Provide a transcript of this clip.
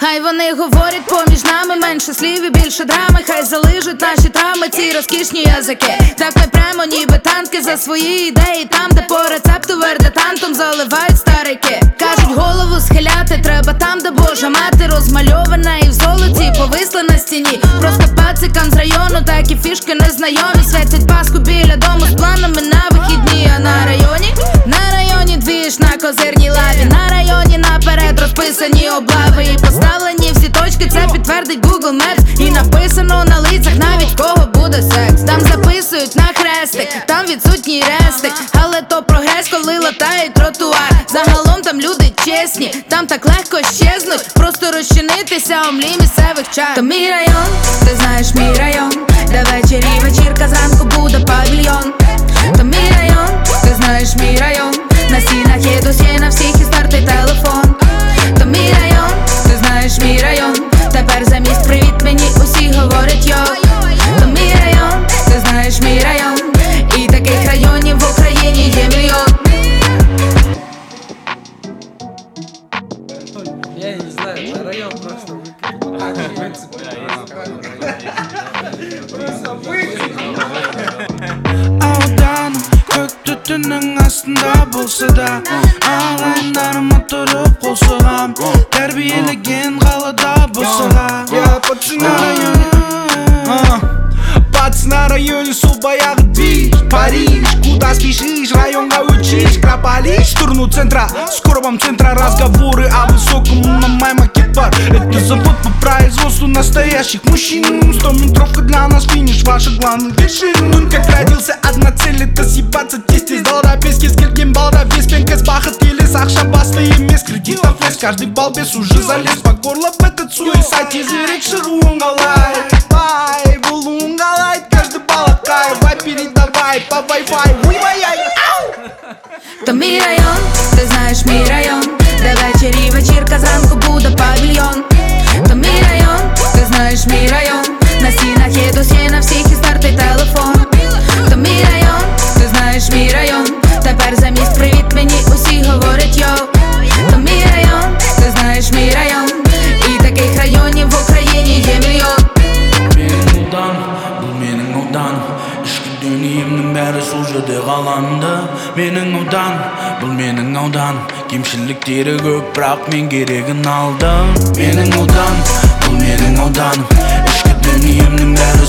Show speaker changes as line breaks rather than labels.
Хай вони говорять поміж нами, менше слів і більше драми. Хай залижуть наші травми, ці розкішні язики. Так ми прямо ніби танки за свої ідеї. Там, де по рецепту вердетантом заливають старики. Кажуть, голову схиляти треба там, де Божа мати розмальована і в золоті повисла на стіні. Просто пацикам з району такі фішки незнайомі. Святять Пасху біля дому з планами на вихідні. А на районі двіж на козирній лаві. На районі наперед розписані облави і поставлені всі точки, це підтвердить Google Maps. І написано на лицях навіть кого буде секс. Там записують на хрестик, там відсутній рестик. Але то прогрес, коли латають тротуар. Загалом там люди чесні, там так легко щезнуть. Просто розчинитися у млі місцевих чар. То мій район, ти знаєш мій район, де ввечері вечірка, зранку буде павільйон. То мій район, ти знаєш мій район, на стінах є досьє на всіх і стартий телефон. То мій район, ти знаєш мій район, тепер замість привіт мені усі говорять йо. То мій район, ти знаєш мій район, і таких районів в Україні є мільйон.
Я не знаю, район просто
ауданым көкті түннің астында болса да ағайындарыма тұрып қол соғам. Тәрбиелеген қалада болса
Я пацан на районе, сол баяғы движ. Париж, куда спешишь, районға учишь. Крополис, в сторону центра, скоро вам центра. Разговоры о высоком, на май макет бар. Это завод по производству настоящих мужчин. 100-метровка для нас финиш, ваша главная вершина. Он как родился, одна цель это съебаться. Тесте сдалда, без кез келген балда. Без пенкес бақыт елес, ақша басты емес. Кредитов лес, каждый балбес уже залез по горло в этот суицид. Тезірек шығуын қалай, бай, болуын қалай. Каждый балақай, вай передавай по Wi-Fi. Уй-вай-яй, ау!
То мій район, ти знаєш мій район, де ввечері вечірка, зранку буде павільйон. То мій район, ти знаєш мій район, на стінах є досьє на всіх і стартий телефон. То мій район, ти знаєш мій район, тепер замість привіт мені усі говорять йо. То мій район, ти знаєш мій район, і таких районів в Україні є мільйон.
менің аудан, бұл менің аудан. Ішкі дүниемнің бәрі сол жерде қаланды. Менің аудан, бұл менің аудан. Кемшіліктері көп, бірақ мен керегін алдым. Менің аудан, бұл менің аудан. Ішкі дүниемнің бәрі